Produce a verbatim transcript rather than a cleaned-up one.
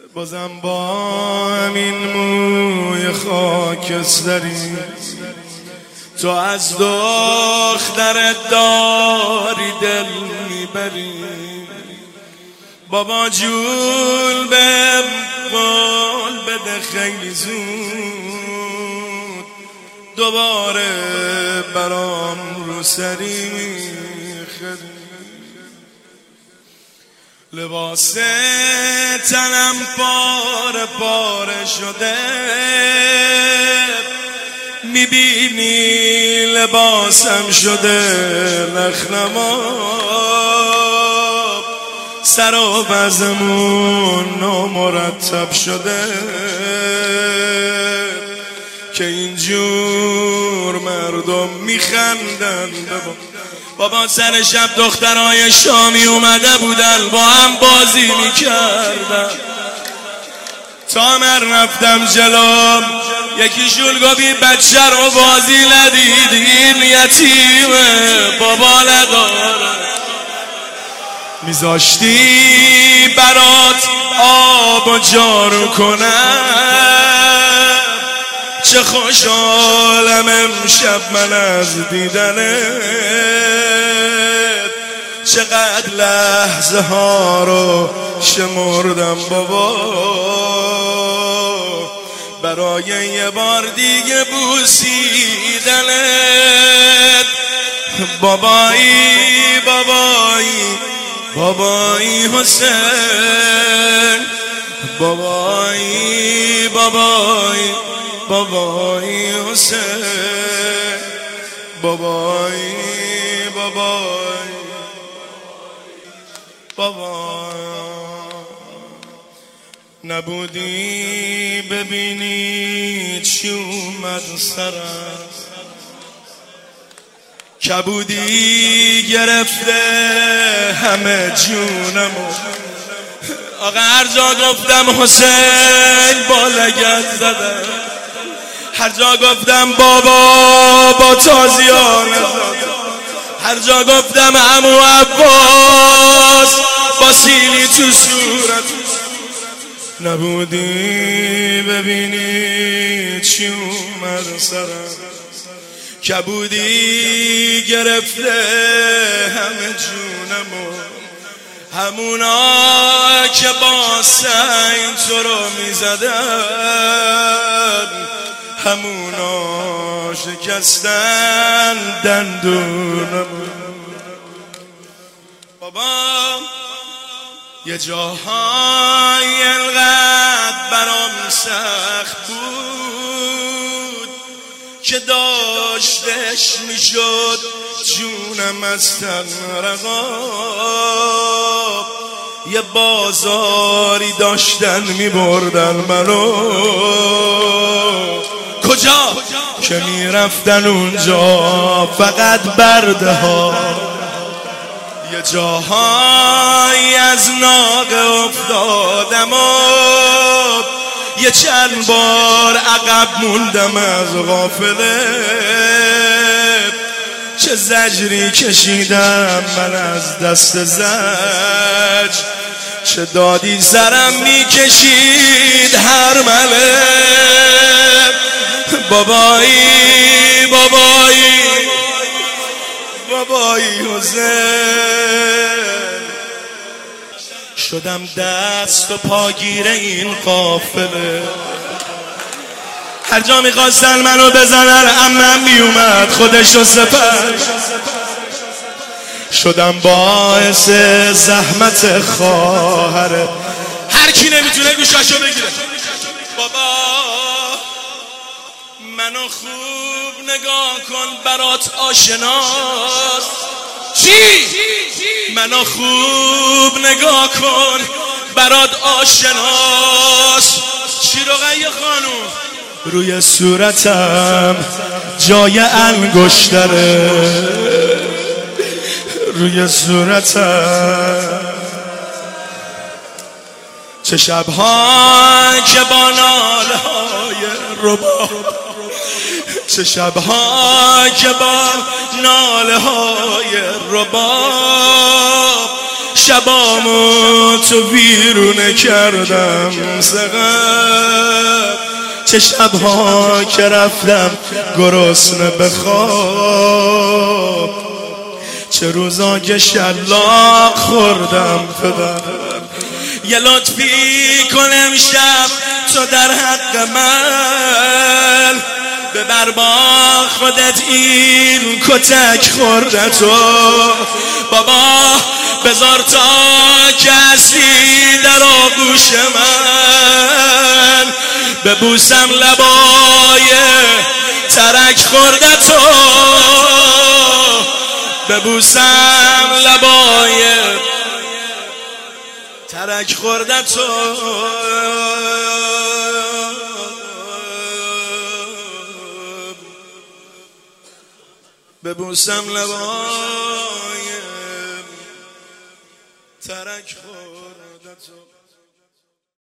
بازم با همین موی خاکستری تو از دخترت داری دل میبری. بابا جول به قول بده خیلی زود، دوباره برام رو سری میخری. لباس تنم پاره پاره شده، میبینی لباسم شده نخنما، سر و بزمون نامرتب شده که اینجور مردم میخندن. بابا سر شب دخترای شامی اومده بودن با هم بازی میکردن، تا من رفتم جلوم یکیشون گفت این بچه رو بازی ندید، این یتیمه بابا نداره، میذاشتی برات آب و جارو کنم. چه خوشحالم امشب من از دیدنت، چقدر لحظه ها رو شمردم بابا برای یه بار دیگه بوسیدنت. بابایی بابایی بابایی حسین، بابایی بابایی بابایی حسین، بابایی بابایی بابا. نبودی ببینی چی اومد سرم، کبودی گرفته همه جونمو. آقا هر جا گفتم حسین با لگد زدم، هر جا گفتم بابا با تازیانه زدم، هر جا گفتم عمو عباس با سیلی تو صورت. نبودی ببینی چی اومد سرم، کبودی گرفته همه جونمو. همونا که با سنگ تو رو میزدن، همونا شکستن دندونمو. بابا یه جاهای انقدر برام سخت بود که داشتش میشد جونم از تن رقاب. یه بازاری داشتن میبردن منو، کجا که میرفتن اونجا فقط برده ها. یه جاهای از ناقه افتادم و یه چند بار عقب موندم از غافله. چه زجری کشیدم من از دست زج، چه دادی سرم میکشید هر مله. بابایی بابایی بابایی حسین، شدم دست و پاگیر این قافله. هر جا میخواستن منو بزنن عمم میومد خودشو سپر، شدم باعث زحمت خواهره. هر کی نمیتونه گوشاشو بگیره. بابا منو خوب نگاه کن برات آشناست. چی؟ منو خوب نگاه کن برات آشناست. چی رقیه خانوم؟ روی صورتم جای انگشتره، روی صورتم. چه شبها که با ناله های رباب، چه شبها که با ناله های رباب شبامو تو ویرونه کردم سقم، چه شبها که رفتم گرسنه به خواب، چه روزا که شلاق خوردم پدر. یه لطفی کن امشب تو در حق من، ببر با خودت این کتک خورده تو. بابا بذار تا که هستی در آغوش من، ببوسم لبای ترک خورده تو، ببوسم لبای ترک خورده تو. ببوسم لبای